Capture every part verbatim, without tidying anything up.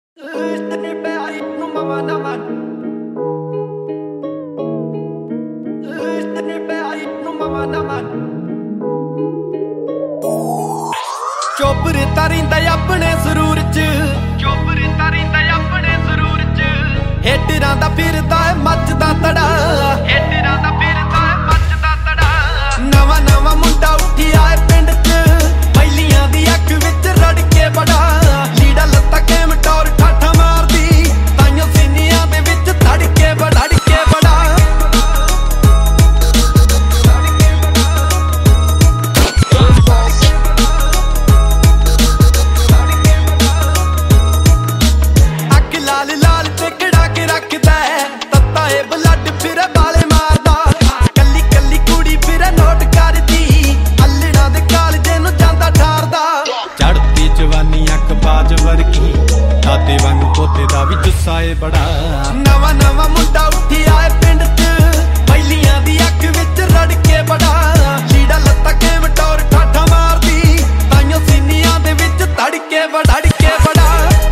ਚੋਬਰ ਤਰਿੰਦਾ ਆਪਣੇ ਸਰੂਰ ਚ ਚੋਬਰ ਤਰਿੰਦਾ ਆਪਣੇ ਸਰੂਰ ਚ ਹੇਟਰਾਂ ਦਾ ਫਿਰਦਾ ਏ ਮੱਚਦਾ ਤੜਾ ਹੇਟਰਾਂ ਦਾ ਫਿਰਦਾ ਏ ਮੱਚਦਾ ਤੜਾ ਨਵਾਂ ਨਵਾਂ ਮੁੰਡਾ ਉੱਠਿਆ ਏ ਪਿੰਡ ਚ ਪਹਿਲੀਆਂ ਦੀ ਅੱਖ ਵਿੱਚ ਰੜ ਕੇ ਬੜਾ ਲੀੜਾ ਲੱਤਾ ਕੇਮ ਟੌਰ ਠਾਠਾ ਮਾਰਦੀ ਤਾਈਓ ਸੀਨੀਆਂ ਦੇ ਵਿੱਚ ਧੜ ਕੇ ਬੜਾ ਕੇ ਬੜਾ ਲਾਲ ਲਾਲ ਤੇ ਕੜਾ ਕੇ ਰੱਖਦਾ ਤੱਤਾ ਏ ਬਲੱਡ ਫਿਰ ਬਾਲੇ ਮਾਰਦਾ ਕੱਲੀ ਕੱਲੀ ਕੁੜੀ ਫਿਰ ਨੋਟ ਕਰਦੀ ਅੱਲੜਾਂ ਦੇ ਕਾਲਜੇ ਨੂੰ ਜਾਂਦਾ ਠਾਰਦਾ ਚੜਦੀ ਜਵਾਨੀ ਅੱਖ ਬਾਜ ਵਰਗੀ ਦਾਦੇ ਵਾਂਗ ਪੋਤੇ ਦਾ ਵੀ ਜੁੱਸਾ ਏ ਬੜਾ ਨਵਾਂ ਨਵਾਂ ਮੁੰਡਾ ਉੱਠਿਆ ਏ ਪਿੰਡ ਚ ਪਹਿਲੀਆਂ ਦੀ ਅੱਖ ਵਿੱਚ ਰੜ ਕੇ ਬੜਾ ਲੀੜਾ ਲੱਤਾ ਕੇਮ ਟੌਰ ਠਾਠਾ ਮਾਰਦੀ ਤਾਈਓ ਸੀਨੀਆਂ ਦੇ ਵਿੱਚ ਧੜ ਕੇ ਵੜੜ ਕੇ ਬੜਾ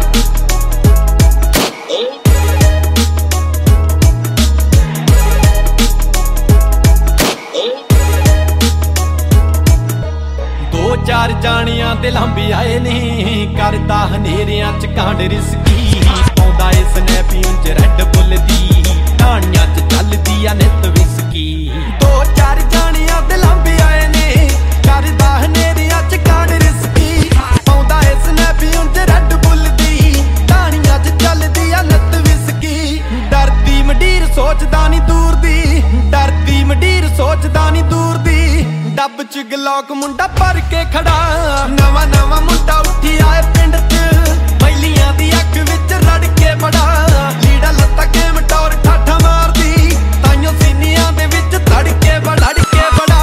ਚਾਰ ਜਾਣੀਆਂ ਦੇ ਲਾਂਬੀ ਆਏ ਨੇ ਕਰਦਾ ਹਨੇਰਿਆਂ ਚ ਕਾਂਡ ਰਿਸਕੀ ਪਾਉਂਦਾ ਏ ਸਨੈਪੀ ਉਂਝ ਰੈੱਡ ਬੁੱਲ ਦੀ ਢਾਣੀਆਂ ਚ ਚੱਲਦੀ ਆ ਨਿੱਤ ਵਿਸਕੀ ਦੋ ਚਾਰ ਜਾਣੀਆਂ ਦੇ ਲਾਂਬੀ ਆਏ ਨੇ ਕਰਦਾ ਹਨੇਰਿਆਂ ਚ ਕਾਂਡ ਰਿਸਕੀ ਪਾਉਂਦਾ ਏ ਸਨੈਪੀ ਉਂਝ ਰੈੱਡ ਬੁੱਲ ਦੀ ਢਾਣੀਆਂ ਚ ਚੱਲਦੀ ਆ ਨਿੱਤ ਵਿਸਕੀ ਡਰਦੀ ਮੰਡੀਰ ਸੋਚਦਾ ਨੀ ਦੂਰ ਦੀ ਡਰਦੀ ਮੰਡੀਰ ਸੋਚਦਾ ਨੀ ਦੂਰ ਦੀ ਡੱਬ ਚ ਗਲੌਕ ਮੁੰਡਾ ਭਰ ਕੇ ਖੜਾ ਨਵਾਂ ਨਵਾਂ ਮੁੰਡਾ ਉੱਠਿਆ ਏ ਪਿੰਡ ਚ ਪਹਿਲੀਆਂ ਦੀ ਅੱਖ ਵਿੱਚ ਰੜ ਕੇ ਬੜਾ ਲੀੜਾ ਲੱਤਾ ਕੇਮ ਟੌਰ ਠਾਠਾ ਮਾਰਦੀ ਤਾਈਓ ਸੀਨੀਆਂ ਦੇ ਵਿੱਚ ਧੜ ਕੇ ਬੜੜ ਕੇ ਬੜਾ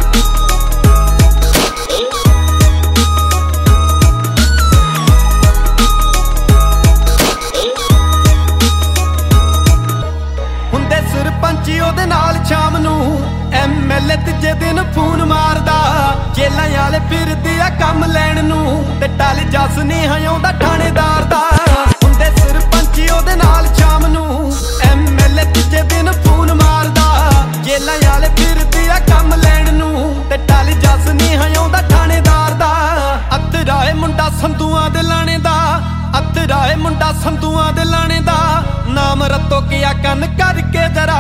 ਹੁੰਦੇ ਸਰਪੰਚੀ ਉਹਦੇ ਨਾਲ ਸ਼ਾਮ ਨੂੰ ਐਮ ਐਲ ਏ ਤੀਜੇ ਦਿਨ ਫੋਨ ਮਾਰਦਾ ਜੇਲਾਂ ਵਾਲੇ ਫਿਰਦੇ ਆ ਕੰਮ ਲੈਣ ਨੂੰ ਤੇ ਟਲ ਜੱਸ ਨਹੀਂ ਆਉਂਦਾ ਥਾਣੇਦਾਰ ਦਾ ਹੁੰਦੇ ਸਰਪੰਚੀ ਉਹਦੇ ਨਾਲ ਸ਼ਾਮ ਨੂੰ ਐਮ ਐਲ ਏ ਤੀਜੇ ਦਿਨ ਫੋਨ ਮਾਰਦਾ ਜੇਲਾਂ ਵਾਲੇ ਫਿਰਦੇ ਆ ਕੰਮ ਲੈਣ ਨੂੰ ਤੇ ਟਲ ਜੱਸ ਨਹੀਂ ਆਉਂਦਾ ਥਾਣੇਦਾਰ ਦਾ ਅਤਰਾ ਏ ਮੁੰਡਾ ਸੰਧੂਆਂ ਦੇ ਲਾਣੇ ਦਾ ਅਤਰਾ ਏ ਮੁੰਡਾ ਸੰਧੂਆਂ ਦੇ ਲਾਣੇ ਦਾ ਨਾਮ ਰੱਤੋ ਕਿਆ ਕੰਨ ਕਰਕੇ ਜਰਾ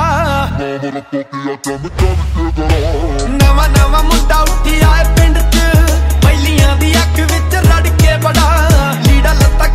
ਨਵਾਂ ਨਵਾਂ ਮੁੰਡਾ ਉੱਠਿਆ ਏ ਪਿੰਡ ਚ ਪਹਿਲੀਆਂ ਦੀ ਅੱਖ ਵਿੱਚ ਰੜ ਕੇ ਬੜਾ ਲੀੜਾ ਲੱਤਾ